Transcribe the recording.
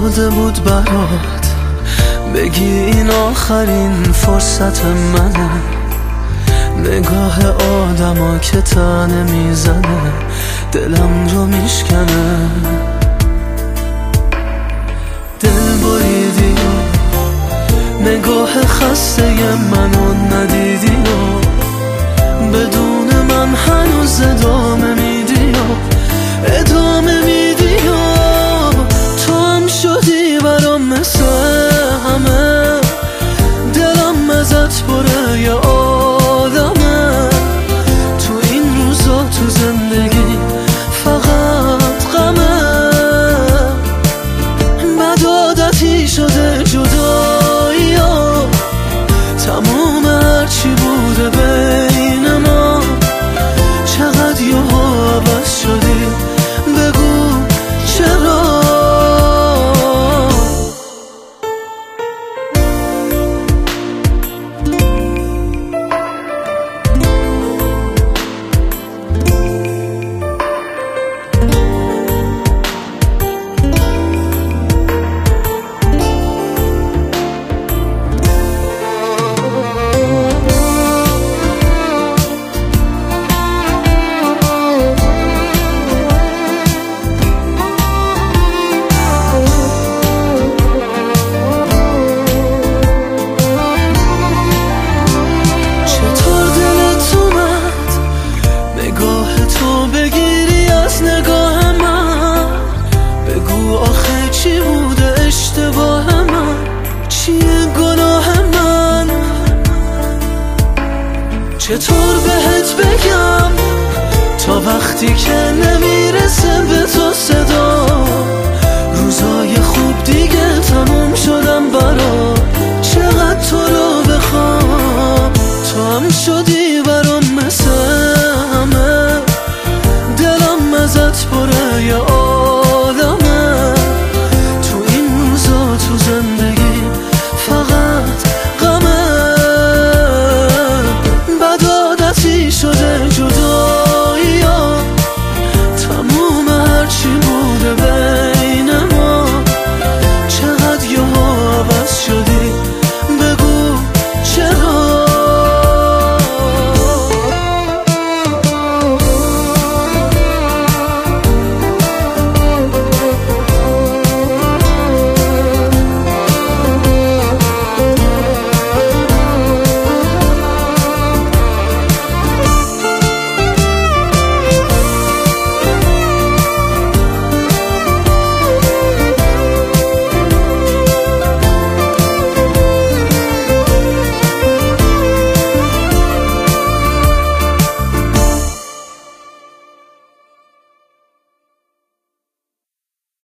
داده بود برات بگی این آخرین فرصت منه. نگاه آدما که تنه میزنه دلم رو میشکنه. دل بریدی و نگاه خسته منو ندیدی و بدون من هنوز ادامه میدی و ادامه میدی و تو هم شدی برام مثل همه. دلم ازت پره یه آدمه. تو این روزا تو زندگی فقط غمه. بد عادتی شده جدایی ها تموم هرچی بوده بین ما. چقدر یهو عوض شدی بگو چرا. چی بوده اشتباه من؟ چیه گناه من؟ چطور بهت بگم تا وقتی که نمیرسه به تو صدا. روزای خوب دیگه تموم شدم برات. چقدر تو رو بخوام تو هم شدی برام مثل همه. دلم ازت پره یه آدمه. تو زندگی فقط غمه. بد عادتی شده جدایی ها تموم هرچی بود